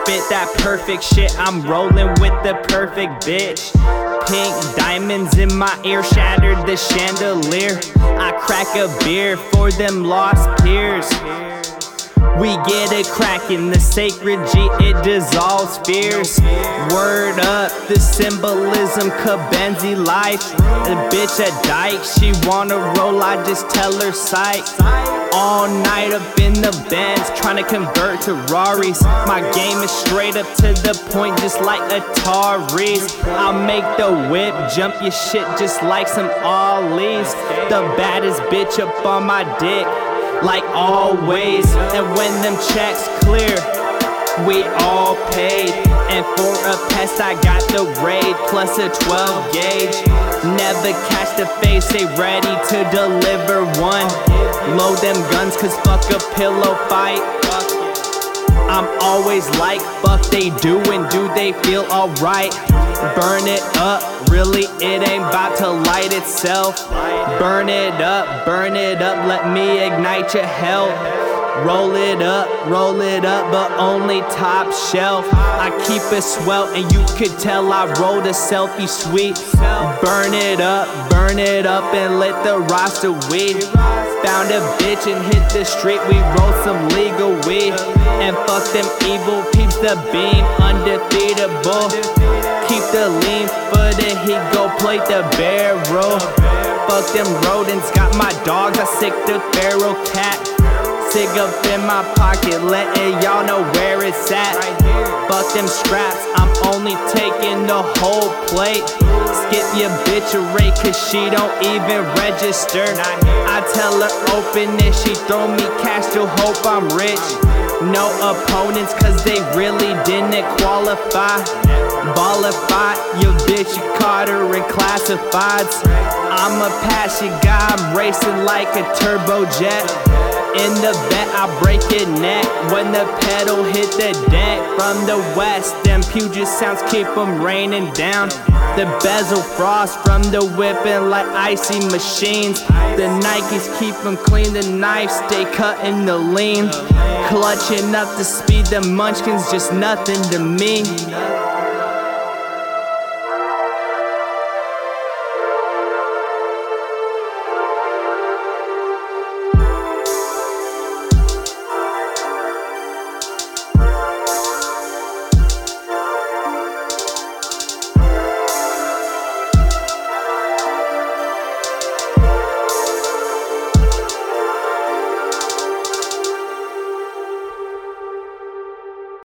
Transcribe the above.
spit that perfect shit. I'm rolling with the perfect bitch. Pink diamonds in my ear shattered the chandelier. I crack a beer for them lost peers. We get it crackin', the sacred G, it dissolves fears. Word up, the symbolism, Kabenzi life. The bitch a dyke, she wanna roll, I just tell her psych. All night up in the Benz, tryna convert to Raris. My game is straight up to the point, just like Atari's. I'll make the whip jump your shit just like some ollies. The baddest bitch up on my dick, like always. And when them checks clear, we all paid. And for a pest I got the raid plus a 12 gauge. Never catch the face, they ready to deliver one. Load them guns cause fuck a pillow fight. I'm always like fuck they do, and do they feel alright? Burn it up, really it ain't about to light itself. Burn it up, let me ignite your health. Roll it up, but only top shelf. I keep it swell and you could tell I rolled a selfie sweet. Burn it up and let the roster weed. Found a bitch and hit the street, we roll some legal weed. And fuck them evil peeps, the beam undefeatable. Keep the lean footed, he go play the barrel. Fuck them rodents, got my dogs, I sick the feral cat. Sig up in my pocket, letting y'all know where it's at. Fuck them scraps, I'm only taking the whole plate. Skip your bitch a rate cause she don't even register. I tell her open it, she throw me cash to hope I'm rich. No opponents cause they really didn't qualify. Ballify, your bitch, you caught her in classifieds. I'm a passion guy, I'm racing like a turbo jet. In the vet, I break your neck when the pedal hit the deck. From the west, them Puget sounds keep them raining down. The bezel frost from the whipping like icy machines. The Nikes keep them clean, the knives stay cutting the lean. Clutching up the speed, the munchkins just nothing to me.